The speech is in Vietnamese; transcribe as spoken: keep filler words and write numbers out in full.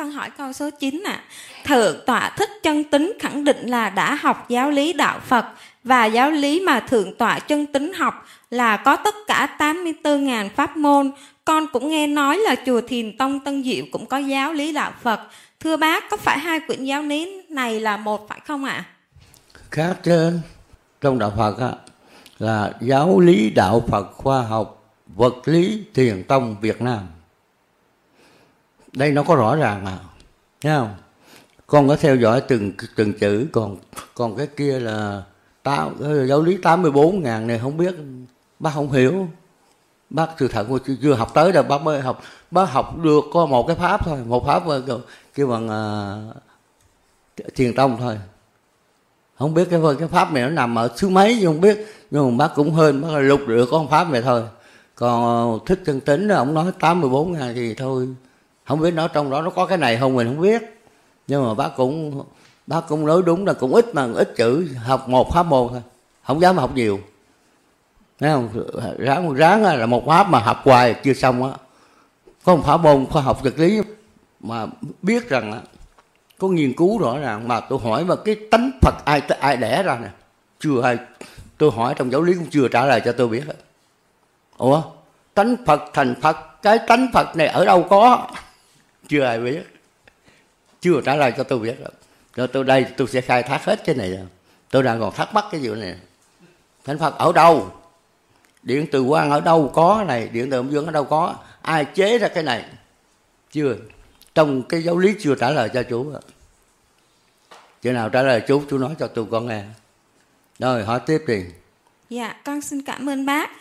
con hỏi câu số chín ạ. À. Thượng tọa Thích Chân Tín khẳng định là đã học giáo lý đạo Phật, và giáo lý mà Thượng tọa Chân Tín học là có tất cả tám mươi tư nghìn pháp môn. Con cũng nghe nói là chùa Thiền Tông Tân Diệu cũng có giáo lý đạo Phật. Thưa bác, có phải hai quyển giáo lý này là một phải không ạ? À? Khác chứ. Trong đạo Phật á, là giáo lý đạo Phật khoa học vật lý Thiền Tông Việt Nam. Đây nó có rõ ràng mà, thấy không? Con có theo dõi từng từng chữ, còn còn cái kia là tám, giáo lý tám mươi bốn ngàn này không biết, bác không hiểu. Bác sự thật chưa, chưa học tới đâu, bác mới học, bác học được có một cái pháp thôi, một pháp kêu bằng uh, Thiền Tông thôi. Không biết cái cái pháp này nó nằm ở xứ mấy nhưng không biết, nhưng mà bác cũng hơn, bác lục được có một pháp này thôi. Còn Thích Chân Tín ông nói tám mươi bốn ngàn thì thôi, không biết nó trong đó nó có cái này không mình không biết. Nhưng mà bác cũng bác cũng nói đúng là cũng ít mà ít chữ, học một pháp môn thôi, không dám học nhiều. Thấy không? Ráng ráng là một pháp mà học hoài chưa xong á. Có một pháp môn khoa học vật lý mà biết rằng á, có nghiên cứu rõ ràng, mà tôi hỏi mà cái tánh Phật ai ai đẻ ra nè, chưa ai, tôi hỏi trong giáo lý cũng chưa trả lời cho tôi biết. Ủa, tánh Phật thành Phật, cái tánh Phật này ở đâu có, chưa ai biết, chưa trả lời cho tôi biết. Rồi tôi đây tôi sẽ khai thác hết cái này. Tôi đang còn thắc mắc cái vụ này, tánh Phật ở đâu, điện từ quang ở đâu có cái này, điện từ âm dương ở đâu có, ai chế ra cái này, chưa, trong cái giáo lý chưa trả lời cho chú. Chừng nào trả lời chú, chú nói cho tôi con nghe. Rồi hỏi tiếp đi. Dạ, con xin cảm ơn bác.